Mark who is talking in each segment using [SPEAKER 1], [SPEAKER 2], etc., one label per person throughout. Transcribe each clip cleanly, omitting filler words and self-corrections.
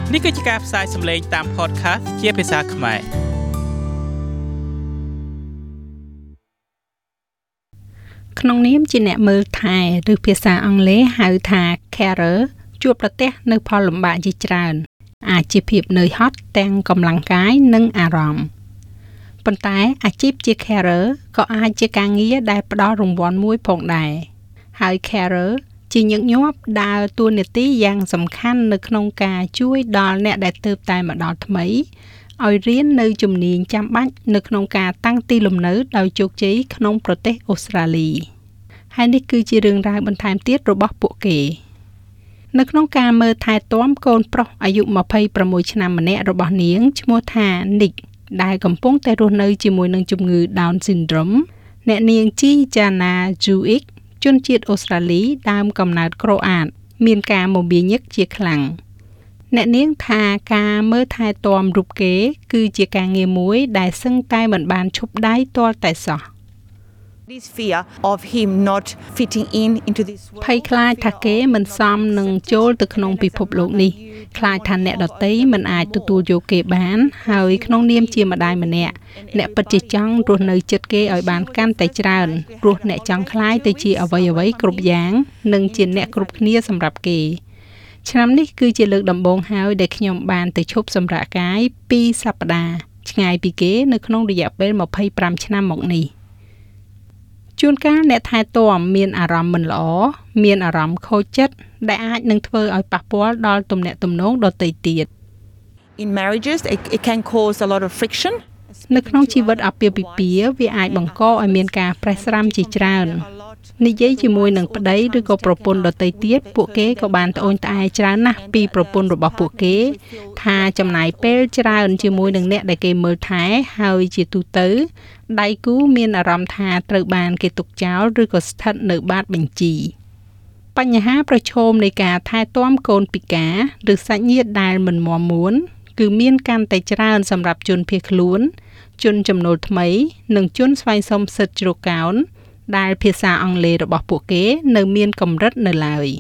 [SPEAKER 1] នេះគឺជាការផ្សាយសម្លេងតាម podcast ជាភាសាខ្មែរ
[SPEAKER 2] ក្នុងនាមជាអ្នកមើលថែឬភាសាអង់គ្លេសហៅថា carer ជួបប្រទះនៅផលលំបាកជាច្រើនអាចជាភាពនឿយហត់ទាំងកម្លាំងកាយនិងអារម្មណ៍ប៉ុន្តែអាជីពជា carer ក៏អាចជាការងារដែលផ្ដល់រង្វាន់មួយផងដែរហើយ carer ជាញឹកញាប់ដើរតួនាទីយ៉ាងសំខាន់នៅក្នុងការជួយដល់អ្នកដែលទើបតែមកដល់ថ្មីឲ្យរៀននៅជំនាញចាំបាច់នៅក្នុងការតាំងទីលំនៅដោយជោគជ័យក្នុងប្រទេសអូស្ត្រាលីហើយនេះគឺជារឿងរ៉ាវបន្ថែមទៀតរបស់ពួកគេនៅក្នុងការមើលថែទាំកូនប្រុសអាយុ26ឆ្នាំម្នាក់របស់នាងឈ្មោះថា Nick ដែលកំពុងតែរស់នៅជាមួយនឹងជំងឺ Down syndrome អ្នកនាង Jana Juic ជនជាតិអូស្ត្រាលីដើមកំណើតក្រូអាតមានការមមាញឹកជាខ្លាំងអ្នកនាងថាការមើលថែទាំរូបគេគឺជាការងារមួយដែលសឹងតែមិនបានឈប់ដៃទាល់តែសោះ
[SPEAKER 3] This fear of him not fitting into this world
[SPEAKER 2] ភ័យខ្លាចថាគេមិនសមនឹងចូលទៅក្នុងពិភពលោកនេះខ្លាចថាអ្នកដទៃមិនអាចទទួលយកគេបានហើយក្នុងនាមជាម្ដាយម្នាក់អ្នកពិតជាចង់រស់នៅជិតគេឲ្យបានកាន់តែច្រើនព្រោះអ្នកចង់ក្លាយទៅជាអ្វីៗគ្រប់យ៉ាងនិងជាអ្នកគ្រប់គ្នាសម្រាប់គេឆ្នាំនេះគឺជាលើកដំបូងហើយដែលខ្ញុំបានទៅឈប់សម្រាកកាយ2សប្តាហ៍ឆ្ងាយពីគេនៅក្នុងរយៈពេល25ឆ្នាំមកនេះជួនកាលអ្នកថែទាំមានអារម្មណ៍មិនល្អមានអារម្មណ៍ខូចចិត្តដែលអាចនឹងធ្វើឲ្យប៉ះពាល់ដល់ទំនាក់ទំនងដទៃទៀត
[SPEAKER 3] In marriages it can cause a lot of friction
[SPEAKER 2] នៅក្នុងជីវិតអាពាហ៍ពិពាហ៍វាអាចបង្កឲ្យមានការប្រេះស្រាំជាច្រើននិយាយជាមួយនឹងប្តីឬក៏ប្រពន្ធដទៃទៀតពួកគេក៏បានត្អូញត្អែច្រើនណាស់ពីប្រពន្ធរបស់ពួកគេថាចំណាយពេលច្រើនជាមួយនឹងអ្នកដែលគេមើលថែហើយជាទូទៅដៃគូមានអារម្មណ៍ថាត្រូវបានគេទុកចោលឬក៏ស្ថិតនៅបាតបញ្ជីបញ្ហាប្រឈមនៃការថែទាំកូនពិការឬសាច់ញាតិដែលមិនមាំមួនគឺមានកាន់តែច្រើនសម្រាប់ជនភៀសខ្លួនជនចំណូលថ្មីនិងជនស្វែងសុំសិទ្ធិជ្រកកោនដែលភាសាអង់គ្លេសរបស់ពួកគេនៅមានកម្រិតនៅឡើយ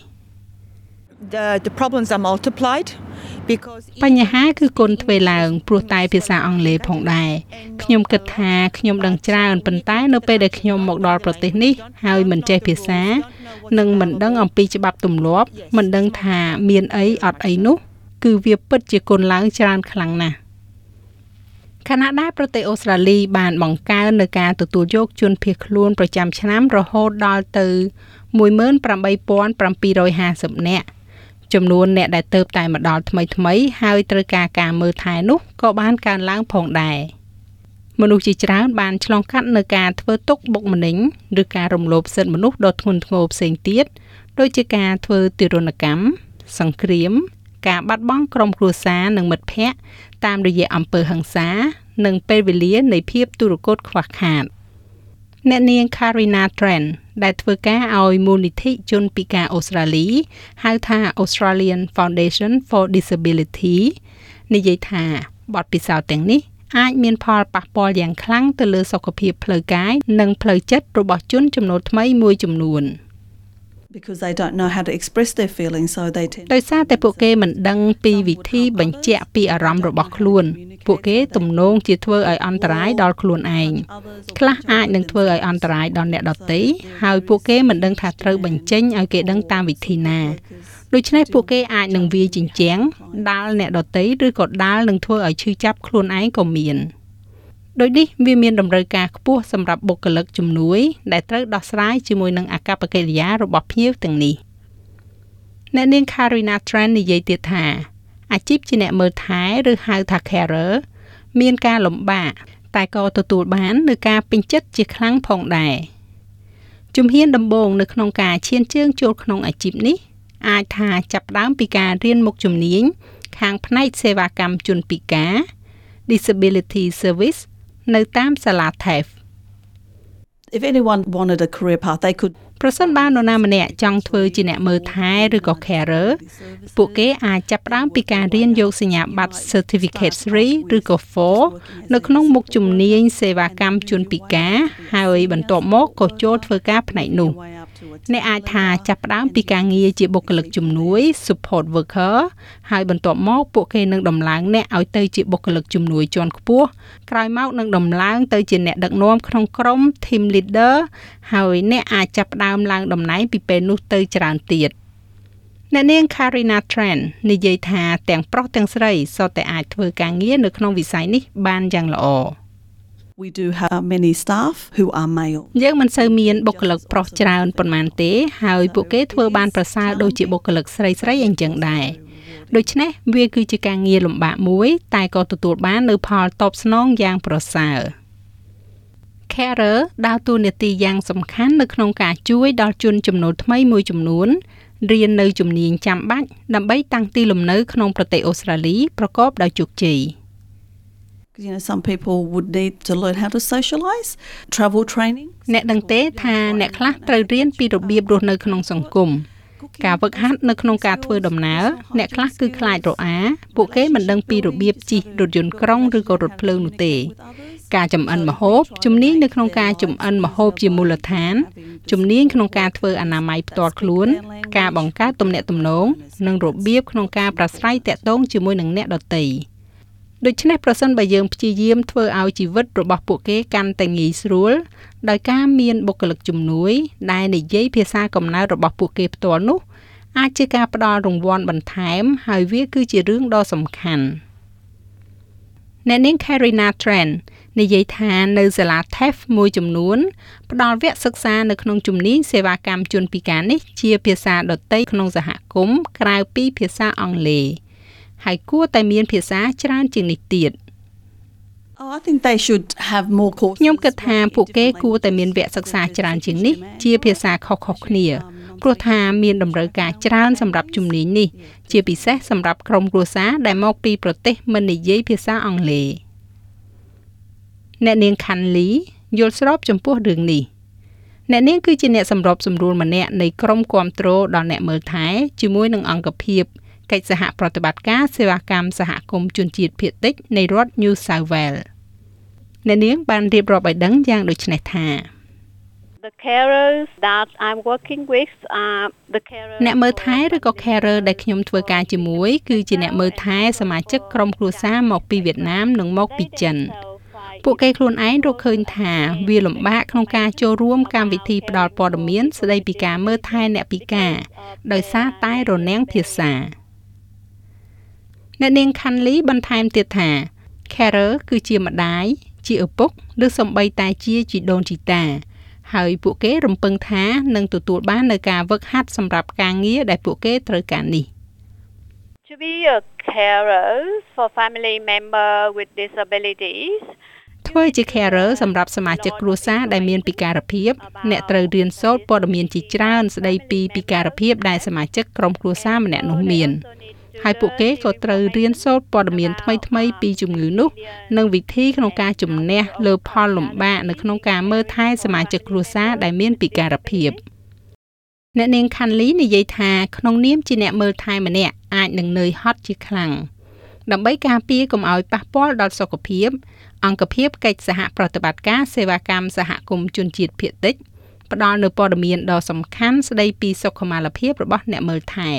[SPEAKER 3] The problems are multiplied because
[SPEAKER 2] បញ្ហាគឺគុណទ្វេឡើងព្រោះតែភាសាអង់គ្លេសផងដែរខ្ញុំគិតថាខ្ញុំដឹងច្រើនប៉ុន្តែនៅពេលដែលខ្ញុំមកដល់ប្រទេសនេះហើយមិនចេះភាសានិងមិនដឹងអំពីច្បាប់ទម្លាប់មិនដឹងថាមានអីអត់អីនោះគឺវាពិតជាគុណឡើងច្រើនខ្លាំងណាស់ខណៈដែលប្រទេសអូស្ត្រាលីបានបង្កើននៅការទទួលយកជនភៀសខ្លួនប្រចាំឆ្នាំរហូតដល់ទៅ 18,750 នាក់ចំនួនអ្នកដែលទើបតែមកដល់ថ្មីហើយត្រូវការមើលថែនោះក៏បានកើនឡើងផងដែរមនុស្សជាច្រើនបានឆ្លងកាត់នៅការធ្វើទុកបុកម្នេញឬការរំលោភសិទ្ធិមនុស្សដ៏ធ្ងន់ធ្ងរផ្សេងទៀតដូចជាការធ្វើទារុណកម្មសង្គ្រាមការបាត់បង់ក្រុមគ្រួសារនិងមិត្តភ័ក្តិតាមរយៈអំពើហិង្សានិងពេលវេលានៃភាពទុរគតខ្វះខាតអ្នកនាង Karina Trent ដែលធ្វើការឲ្យមូលនិធិជនពិការអូស្ត្រាលីហៅថា Australian Foundation for Disability និយាយថាបទពិសោធន៍ទាំងនេះអាចមានផលប៉ះពាល់យ៉ាងខ្លាំងទៅលើសុខភាពផ្លូវកាយនិងផ្លូវចិត្តរបស់ជនចំណូលថ្មីមួយចំនួន
[SPEAKER 4] because they don't know how to express their feelings so they tend
[SPEAKER 2] ដោយសារតែពួកគេមិនដឹងពីវិធីបញ្ជាក់ពីអារម្មណ៍របស់ខ្លួនពួកគេទំនងជាធ្វើឲ្យអន្តរាយដល់ខ្លួនឯងខ្លះអាចនឹងធ្វើឲ្យអន្តរាយដល់អ្នកដទៃហើយពួកគេមិនដឹងថាត្រូវបញ្ចេញឲ្យគេដឹងតាមវិធីណាដូច្នេះពួកគេអាចនឹងវាយជញ្ជាំងដាល់អ្នកដទៃឬក៏ដាល់នឹងធ្វើឲ្យឈឺចាប់ខ្លួនឯងក៏មានដោយនេះវាមានតម្រូវការខ្ពស់សម្រាប់បុគ្គលិកជំនួយដែលត្រូវដោះស្រាយជាមួយនឹងអាកប្បកិរិយារបស់ភ្ញៀវទាំងនេះអ្នកនាង Karina Trent និយាយទៀតថាអាជីពជាអ្នកមើលថែឬហៅថា carer មានការលំបាកតែក៏ទទួលបាននូវការពេញចិត្តជាខ្លាំងផងដែរជំហានដំបូងនៅក្នុងការឈានជើងចូលក្នុងអាជីពនេះអាចថាចាប់ផ្ដើមពីការរៀនមុខជំនាញខាងផ្នែកសេវាកម្មជនពិការ Disability Service នៅតាមសាលា TAFE
[SPEAKER 4] if anyone wanted a career path they could
[SPEAKER 2] ប្រសិនបើនរណាម្នាក់ចង់ធ្វើជាអ្នកមើលថែឬក៏ carer ពួកគេអាចចាប់ផ្ដើមពីការរៀនយកសញ្ញាបត្រ Certificate 3 ឬក៏ 4 នៅក្នុងមុខជំនាញសេវាកម្មជនពិការហើយបន្ទាប់មកក៏ចូលធ្វើការផ្នែកនោះអ្នកអាចថាចាប់ផ្ដើមពីការងារជាបុគ្គលិកជំនួយ support worker ហើយបន្ទាប់មកពួកគេនឹងដំឡើងអ្នកឲ្យទៅជាបុគ្គលិកជំនួយជាន់ខ្ពស់ក្រោយមកនឹងដំឡើងទៅជាអ្នកដឹកនាំក្នុងក្រុម team leader ហើយអ្នកអាចចាប់ផ្ដើមឡើងតំណែងពីពេលនោះទៅច្រើនទៀតអ្នកនាង Karina Tran និយាយថាទាំងប្រុសទាំងស្រីសុទ្ធតែអាចធ្វើការងារនៅក្នុងវិស័យនេះបានយ៉ាងល្អ
[SPEAKER 4] We do have many staff who are male.
[SPEAKER 2] យើងមិនសូវមានបុគ្គលិកប្រុសច្រើនប៉ុន្មានទេហើយពួកគេធ្វើបានប្រសើរដូចជាបុគ្គលិកស្រីៗអញ្ចឹងដែរដូច្នេះវាគឺជាការងារលំបាកមួយតែក៏ទទួលបាននូវផលតបស្នងយ៉ាងប្រសើរ Carer ដើរតួនាទីយ៉ាងសំខាន់នៅក្នុងការជួយដល់ជនចំណូលថ្មីមួយចំនួនរៀននៅជំនាញចាំបាច់ដើម្បីតាំងទីលំនៅក្នុងប្រទេសអូស្ត្រាលីប្រកបដោយជោគជ័យ
[SPEAKER 4] You know, some people would need to learn how to socialise, travel training.
[SPEAKER 2] អ្នកដឹងទេថាអ្នកខ្លះត្រូវរៀនពីរបៀបរស់នៅក្នុងសង្គមការវឹកហាត់នៅក្នុងការធ្វើដំណើរអ្នកខ្លះគឺខ្លាចរអាពួកគេមិនដឹងពីរបៀបជិះរថយន្តក្រុងឬក៏រថភ្លើងនោះទេការចម្អិនម្ហូបជំនាញនៅក្នុងការចម្អិនម្ហូបជាមូលដ្ឋានជំនាញក្នុងការធ្វើអនាម័យផ្ទាល់ខ្លួនការបង្កើតទំនាក់ទំនងនិងរបៀបក្នុងការប្រាស្រ័យទាក់ទងជាមួយនឹងអ្នកដទៃដូច្នេះប្រសិនបើយើងព្យាយាមធ្វើឲ្យជីវិតរបស់ពួកគេកាន់តែងាយស្រួលដោយការមានបុគ្គលិកជំនួយដែលនិយាយភាសាកំណើតរបស់ពួកគេផ្ទាល់នោះអាចជាការផ្ដល់រង្វាន់បន្ថែមហើយវាគឺជារឿងដ៏សំខាន់អ្នកនាង Karina Tran និយាយថានៅសាលា TAFE មួយចំនួនផ្ដល់វគ្គសិក្សានៅក្នុងជំនាញសេវាកម្មជនពិការនេះជាភាសាដទៃក្នុងសហគមន៍ក្រៅពីភាសាអង់គ្លេសហើយគួរតែមានភាសាច្រើនជាងនេះទៀត
[SPEAKER 4] Oh, I think they should have more courses.
[SPEAKER 2] ខ្ញុំគិតថាពួកគេគួរតែមានវគ្គសិក្សាច្រើនជាងនេះជាភាសាខុសៗគ្នាព្រោះថាមានតម្រូវការច្រើនសម្រាប់ជំនាញនេះជាពិសេសសម្រាប់ក្រុមគ្រួសារដែលមកពីប្រទេសមិននិយាយភាសាអង់គ្លេសអ្នកនាង Khanli យល់ស្របចំពោះរឿងនេះអ្នកនាងគឺជាអ្នកសម្របសម្រួលម្នាក់នៃក្រុមគាំទ្រដល់អ្នកមើលថែជាមួយនឹងអង្គភាពកិច្ចសហប្រតិបត្តិការសេវាកម្មសហគមន៍ជនជាតិភាគតិចនៃរដ្ឋ New South Wales អ្នកនាងបានរៀបរាប់ឲ្យដឹងយ៉ាងដូចនេះថា
[SPEAKER 5] The carers that I'm working with the carers
[SPEAKER 2] អ្នកមើលថែឬក៏ carer ដែលខ្ញុំធ្វើការជាមួយគឺជាអ្នកមើលថែសមាជិកក្រុមគ្រួសារមកពីវៀតណាមនិងមកពីចិនពួកគេខ្លួនឯងរកឃើញថាវាលំបាកក្នុងការចូលរួមកម្មវិធីផ្ដល់ព័ត៌មានស្ដីពីការមើលថែអ្នកពិការដោយសារតែរនាំងភាសាអ្នកនាង Khanli បន្ថែមទៀតថា carer គឺជាម្ដាយជាឪពុកឬសូម្បីតែជាជីដូនជីតាហើយពួកគេរំពឹងថានឹងទទួលបាននូវការវឹកហាត់សម្រាប់ការងារដែលពួកគេត្រូវការនេះ
[SPEAKER 5] To be a carer for family member with disabilities
[SPEAKER 2] ធ្វើជា carer សម្រាប់សមាជិកគ្រួសារដែលមានពិការភាពអ្នកត្រូវរៀនសូត្រព័ត៌មានជាច្រើនស្ដីពីពិការភាពដែលសមាជិកក្រុមគ្រួសារម្នាក់នោះមានហើយពួកគេក៏ត្រូវរៀនសូត្រព័ត៌មានថ្មីៗពីជំងឺនោះនិងវិធីក្នុងការជំនះលើផលលំបាកនៅក្នុងការមើលថែសមាជិកគ្រួសារដែលមានពិការភាពអ្នកនាង Khanli និយាយថាក្នុងនាមជាអ្នកមើលថែម្នាក់អាចនឹងនឿយហត់ជាខ្លាំងដើម្បីការពារកុំឲ្យប៉ះពាល់ដល់សុខភាពអង្គភាពកិច្ចសហប្រតិបត្តិការសេវាកម្មសហគមន៍ជនជាតិភាគតិចផ្ដល់នូវព័ត៌មានដ៏សំខាន់ស្ដីពីសុខុមាលភាពរបស់អ្នកមើលថែ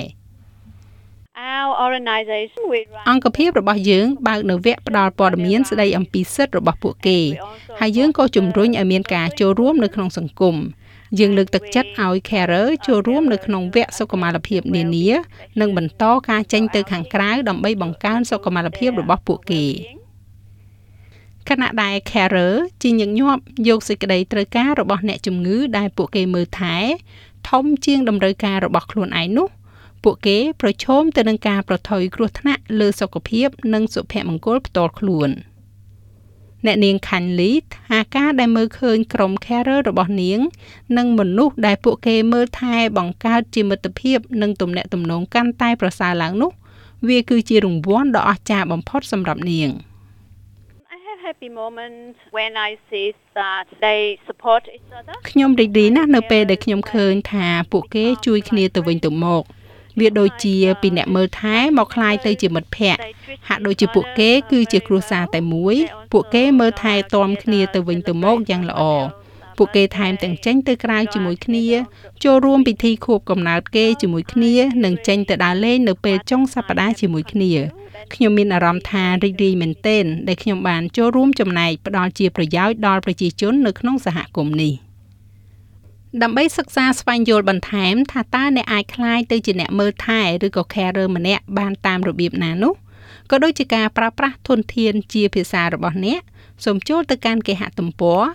[SPEAKER 5] Our organization we run
[SPEAKER 2] អង្គភាពរបស់យើងបើកនៅវគ្គផ្ដល់ព័ត៌មានស្ដីអំពីសិទ្ធិរបស់ពួកគេហើយយើងក៏ជំរុញឲ្យមានការចូលរួមនៅក្នុងសង្គមយើងលើកទឹកចិត្តឲ្យ carer ចូលរួមនៅក្នុងវគ្គសុខុមាលភាពនានានិងបន្តការចេញទៅខាងក្រៅដើម្បីបង្កើនសុខុមាលភាពរបស់ពួកគេខណៈដែល carer ជាញឹកញាប់យកសេចក្តីត្រូវការរបស់អ្នកជំងឺដែលពួកគេមើលថែធំជាងតម្រូវការរបស់ខ្លួនឯងនោះពួកគេប្រឈមទៅនឹងការប្រថុយគ្រោះថ្នាក់លើសុខភាពនិងសុភមង្គលផ្ទាល់ខ្លួនអ្នកនាង Khanli ថាការដែលមើលឃើញក្រុម carer របស់នាងនិងមនុស្សដែលពួកគេមើលថែបង្កើតជាមិត្តភាពនិងទំនាក់ទំនងកាន់តែប្រសើរឡើងនោះវាគឺជារង្វាន់ដ៏អស្ចារ្យបំផុតសម្រាប់នាង
[SPEAKER 5] I have happy moments when I see that they support each other
[SPEAKER 2] ខ្ញុំរីករាយណាស់នៅពេលដែលខ្ញុំឃើញថាពួកគេជួយគ្នាទៅវិញទៅមកវាដូចជាពីអ្នកមើលថែមកคล้ายទៅជាមិត្តភក្តិហាក់ដូចជាពួកគេគឺជាគ្រួសារតែមួយពួកគេមើលថែទាំគ្នាទៅវិញទៅមកយ៉ាងល្អពួកគេថែមទាំងចេញទៅក្រៅជាមួយគ្នាចូលរួមពិធីខួបកំណើតគេជាមួយគ្នានិងចេញទៅដើរលេងនៅពេលចុងសប្តាហ៍ជាមួយគ្នាខ្ញុំមានអារម្មណ៍ថារីករាយមែនទែនដែលខ្ញុំបានចូលរួមចំណែកផ្ដល់ជាប្រយោជន៍ដល់ប្រជាជននៅក្នុងសហគមន៍នេះដើម្បីសិក្សាស្វែងយល់បន្ថែមថាតើអ្នកអាចក្លាយទៅជាអ្នកមើលថែឬក៏ carer ម្នាក់បានតាមរបៀបណានោះក៏ដូចជាការប្រើប្រាស់ធនធានជាភាសារបស់អ្នកសូមចូលទៅកាន់គេហទំព័រ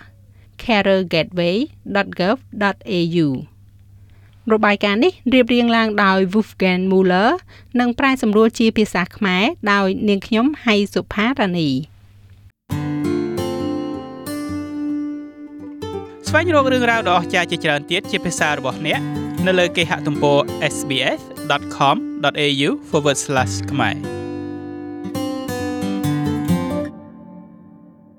[SPEAKER 2] carergateway.gov.au របាយការណ៍នេះរៀបរៀងឡើងដោយ Wolfgang Müller និងប្រែសម្រួលជាភាសាខ្មែរដោយនាងខ្ញុំហៃសុផារ៉ានី
[SPEAKER 1] ស្វែងរករឿងរ៉ាវដ៏អស្ចារ្យជាច្រើនទៀតជាភាសារបស់អ្នកនៅលើគេហទំព័រ sbs.com.au/khmer